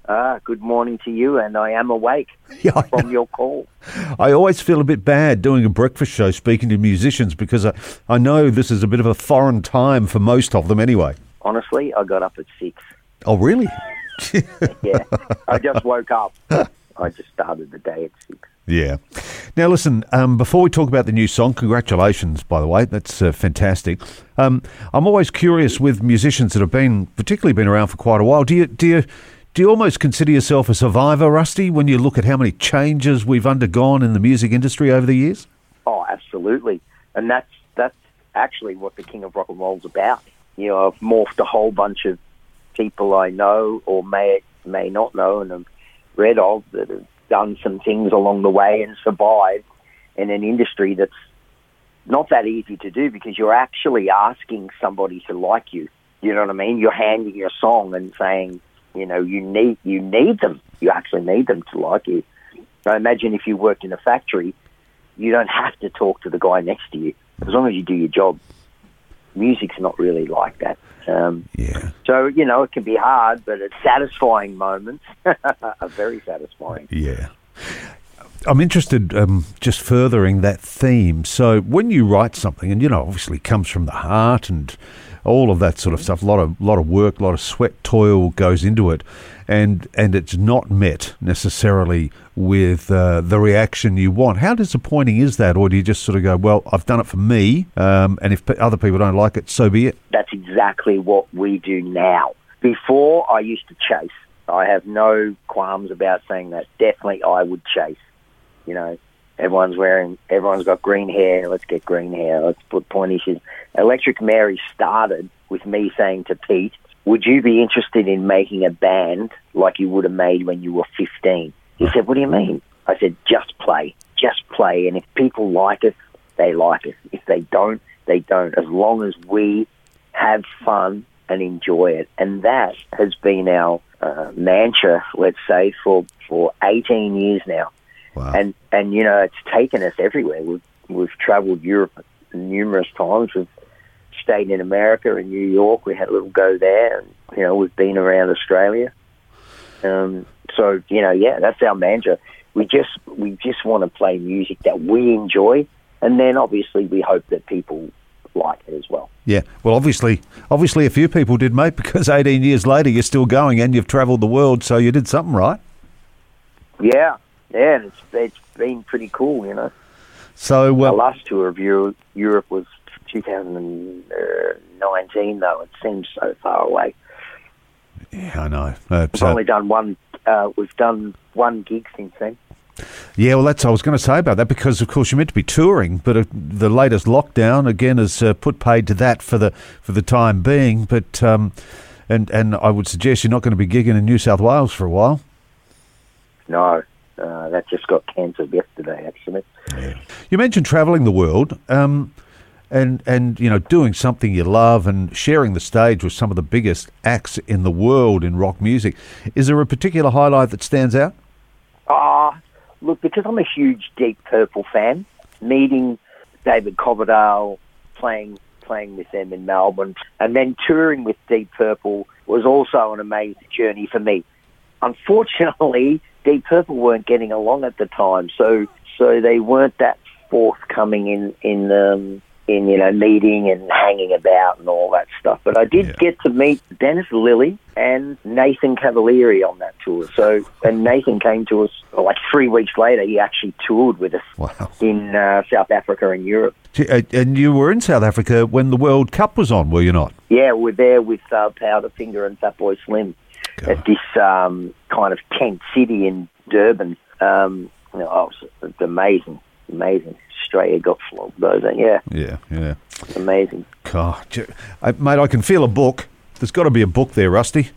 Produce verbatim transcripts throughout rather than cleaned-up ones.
Ah, good morning to you, and I am awake Yeah, I from know. your call. I always feel a bit bad doing a breakfast show speaking to musicians because I, I know this is a bit of a foreign time for most of them anyway. Honestly, I got up at six. Oh, really? Yeah, I just woke up. I just started the day at six. Yeah. Now, listen, um, before we talk about the new song, congratulations, by the way. That's uh, fantastic. Um, I'm always curious with musicians that have been, particularly been around for quite a while. Do you, do you, do you almost consider yourself a survivor, Rusty, when you look at how many changes we've undergone in the music industry over the years? Oh, absolutely. And that's that's actually what the King of Rock and Roll's about. You know, I've morphed a whole bunch of people I know or may may not know and have read of that have done some things along the way and survived in an industry that's not that easy to do because you're actually asking somebody to like you. You know what I mean? You're handing your song and saying, you know, you need you need them. You actually need them to like you. So imagine if you worked in a factory, you don't have to talk to the guy next to you as long as you do your job. Music's not really like that. Um, Yeah. so, you know, it can be hard, but it's satisfying moments are very satisfying. Yeah. I'm interested, um, just furthering that theme. So when you write something, and, you know, obviously it comes from the heart and all of that sort of stuff, a lot of lot of work, a lot of sweat, toil goes into it, and and it's not met necessarily with uh, the reaction you want. How disappointing is that? Or do you just sort of go, well, I've done it for me, um, and if p- other people don't like it, so be it? That's exactly what we do now. Before, I used to chase. I have no qualms about saying that. Definitely I would chase. You know, everyone's wearing, everyone's got green hair. Let's get green hair. Let's put pointy shoes. Electric Mary started with me saying to Pete, would you be interested in making a band like you would have made when you were fifteen? He said, what do you mean? I said, just play. Just play. And if people like it, they like it. If they don't, they don't. As long as we have fun and enjoy it. And that has been our uh, mantra, let's say, for, for eighteen years now. Wow. And, and you know, it's taken us everywhere. We've, we've traveled Europe numerous times. We've stayed in America and New York. We had a little go there. And, you know, we've been around Australia. Um, so, you know, yeah, that's our mantra. We just, we just want to play music that we enjoy. And then obviously we hope that people like it as well. Yeah, well, obviously, obviously, a few people did, mate, because eighteen years later you're still going and you've travelled the world, so you did something right. Yeah, yeah, and it's it's been pretty cool, you know. So, well, Our last tour of Europe, Europe was two thousand nineteen, though. It seems so far away. yeah, I know. Uh, We've so, only done one. Uh, we've done one gig since then. yeah, well, that's I was going to say about that because, of course, you're meant to be touring, but uh, the latest lockdown again has uh, put paid to that for the for the time being. But um, and and I would suggest you're not going to be gigging in New South Wales for a while. No, uh, that just got cancelled yesterday, actually. You mentioned travelling the world, um, and and you know doing something you love and sharing the stage with some of the biggest acts in the world in rock music. Is there a particular highlight that stands out? Ah, look, because I'm a huge Deep Purple fan, meeting David Coverdale, playing playing with them in Melbourne, and then touring with Deep Purple was also an amazing journey for me. Unfortunately, Deep Purple weren't getting along at the time, so so they weren't that forthcoming in in um, in you know meeting and hanging about and all that stuff. But I did Yeah. get to meet Dennis Lilly and Nathan Cavalieri on that tour. So and Nathan came to us well, like three weeks later. He actually toured with us Wow. in uh, South Africa and Europe. And you were in South Africa when the World Cup was on, were you not? Yeah, we're there with uh, Powderfinger and Fatboy Slim God. at this um, kind of tent city in Durban. Um, you know, oh, it's, it's amazing, amazing. Australia got flogged over. Yeah, Yeah, yeah. amazing. God, gee, I, mate, I can feel a book. There's got to be a book there, Rusty.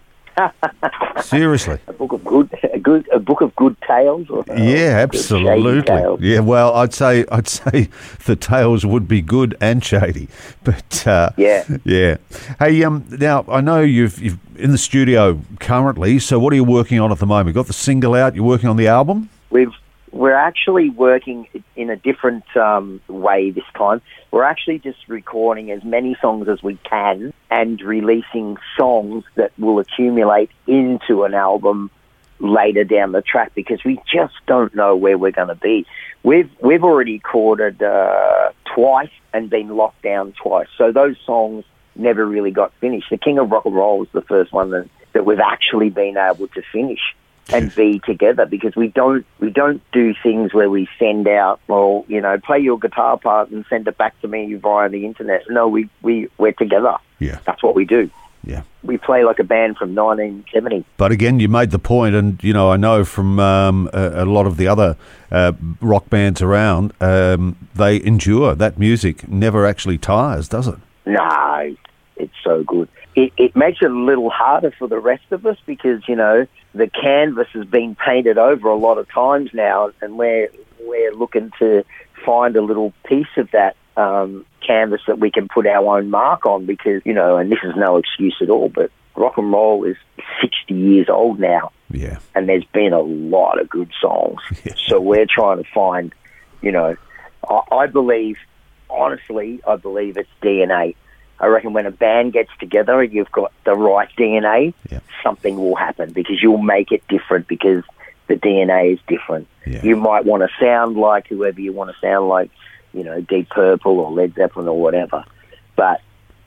Seriously. A book of good, a good, a book of good tales. Or, uh, Yeah, good shady absolutely. tales. Yeah, well, I'd say I'd say the tales would be good and shady, but uh, Yeah. yeah. Hey, um, now I know you've you've in the studio currently. So what are you working on at the moment? Got the single out? You're working on the album? We've we're actually working in a different um, way this time. We're actually just recording as many songs as we can and releasing songs that will accumulate into an album later down the track, because we just don't know where we're going to be. We've we've already recorded uh, twice and been locked down twice, so those songs never really got finished. The King of Rock and Roll is the first one that, that we've actually been able to finish and be together, because we don't we don't do things where we send out, well, you know, play your guitar part and send it back to me via the internet. No, we, we, we're together. Yeah. That's what we do. Yeah. We play like a band from nineteen seventy. But again, you made the point, and, you know, I know from um, a, a lot of the other uh, rock bands around, um, they endure. That music never actually tires, does it? No, it's so good. It, it makes it a little harder for the rest of us because, you know, the canvas has been painted over a lot of times now, and we're, we're looking to find a little piece of that um, canvas that we can put our own mark on, because, you know, and this is no excuse at all, but rock and roll is sixty years old now. Yeah. And there's been a lot of good songs. Yeah. So we're trying to find, you know, I, I believe, honestly, I believe it's D N A. I reckon when a band gets together and you've got the right D N A, yeah. something will happen, because you'll make it different because the D N A is different. Yeah. You might want to sound like whoever you want to sound like, you know, Deep Purple or Led Zeppelin or whatever. But,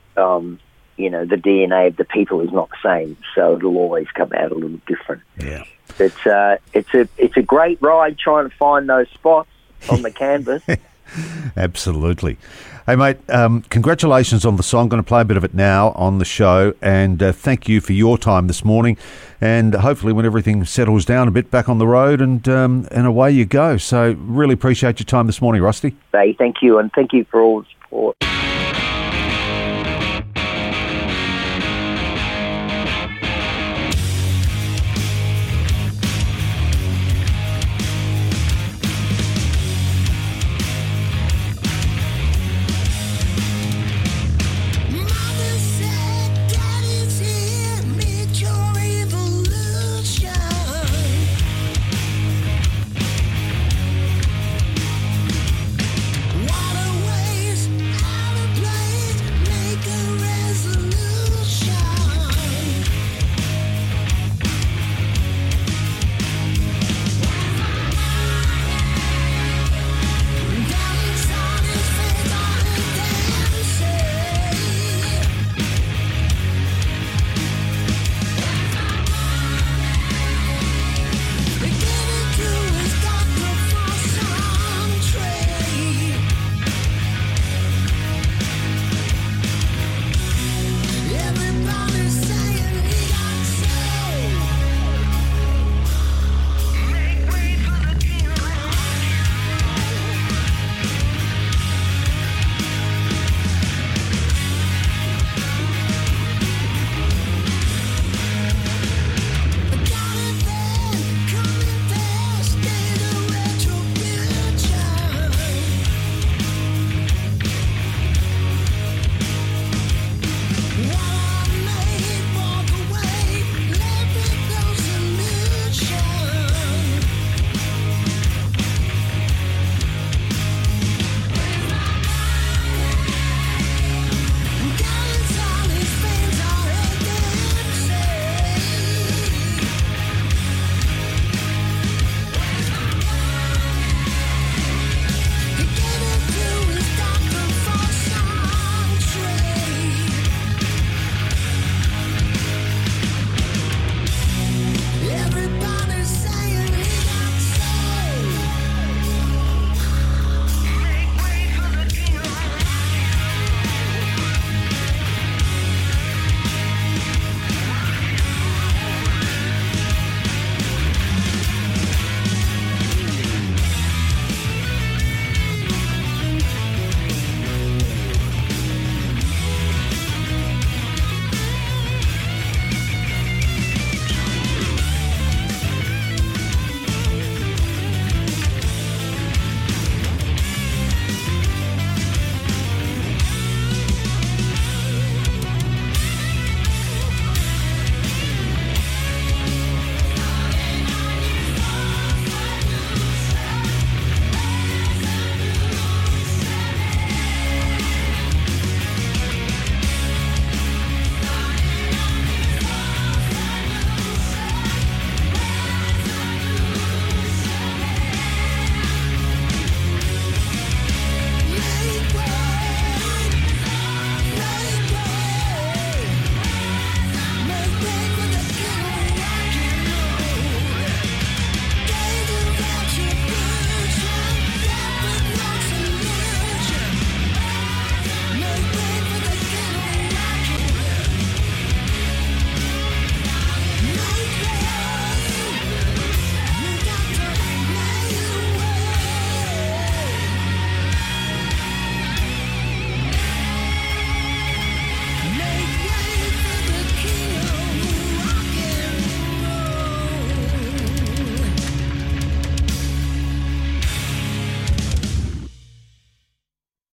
um, you know, the D N A of the people is not the same, so it'll always come out a little different. Yeah. It's, uh, it's, a, it's a great ride trying to find those spots on the canvas. Absolutely. Hey, mate, um, congratulations on the song. Going to play a bit of it now on the show, and uh, thank you for your time this morning. And hopefully when everything settles down a bit, back on the road, and um, and away you go. So really appreciate your time this morning, Rusty. Hey, thank you, and thank you for all the support.